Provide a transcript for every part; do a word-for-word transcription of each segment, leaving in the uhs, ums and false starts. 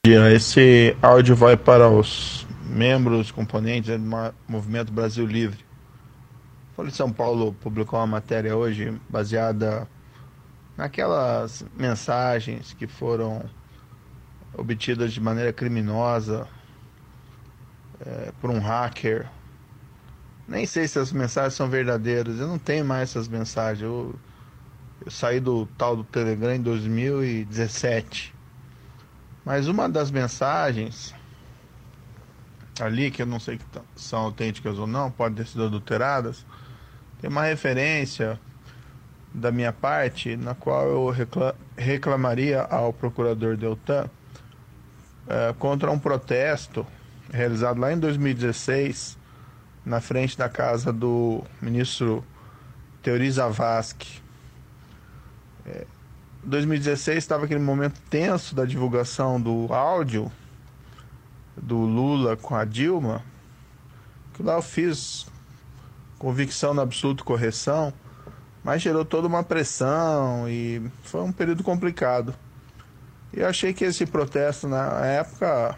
Esse áudio vai para os membros, componentes do Movimento Brasil Livre. A Folha de São Paulo publicou uma matéria hoje baseada naquelas mensagens que foram obtidas de maneira criminosa é, por um hacker. Nem sei se as mensagens são verdadeiras, eu não tenho mais essas mensagens. Eu, eu saí do tal do Telegram em dois mil e dezessete. Mas uma das mensagens ali, que eu não sei que são autênticas ou não, podem ter sido adulteradas, tem uma referência da minha parte na qual eu recla reclamaria ao procurador Deltan é, contra um protesto realizado lá em dois mil e dezesseis na frente da casa do ministro Teori Zavascki. É, dois mil e dezesseis estava aquele momento tenso da divulgação do áudio do Lula com a Dilma, que lá eu fiz convicção na absoluta correção, mas gerou toda uma pressão e foi um período complicado. E eu achei que esse protesto na época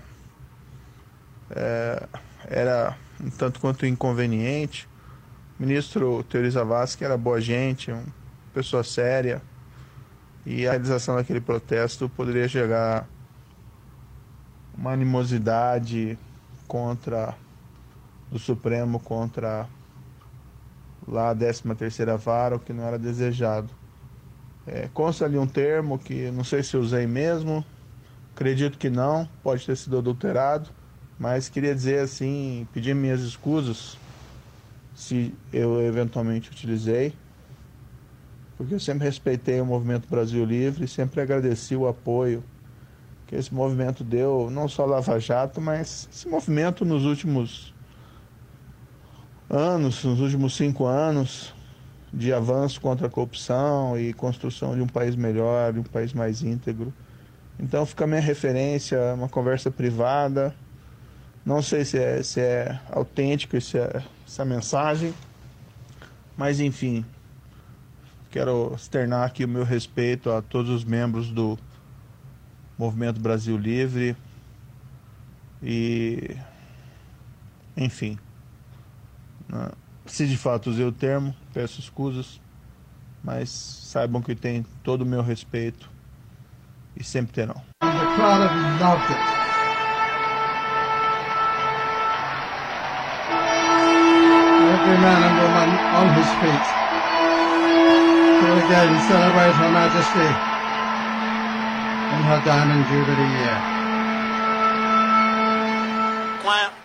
é, era um tanto quanto inconveniente. O ministro Teori Zavascki era boa gente, uma pessoa séria, e a realização daquele protesto poderia gerar uma animosidade contra o Supremo, contra lá a décima terceira vara, o que não era desejado. É, consta ali um termo que não sei se usei mesmo, acredito que não, pode ter sido adulterado, mas queria dizer assim, pedir minhas escusas se eu eventualmente utilizei, porque eu sempre respeitei o Movimento Brasil Livre e sempre agradeci o apoio que esse movimento deu, não só Lava Jato, mas esse movimento nos últimos anos, nos últimos cinco anos, de avanço contra a corrupção e construção de um país melhor, de um país mais íntegro. Então fica a minha referência, uma conversa privada. Não sei se é, se é autêntico se é, essa mensagem, mas enfim, quero externar aqui o meu respeito a todos os membros do Movimento Brasil Livre e, enfim, né? Se de fato usei o termo, peço escusas, mas saibam que tem todo o meu respeito e sempre terão. The crowd loved it. Every man and woman on his feet to again celebrate Her Majesty in her Diamond Jubilee year. Clap.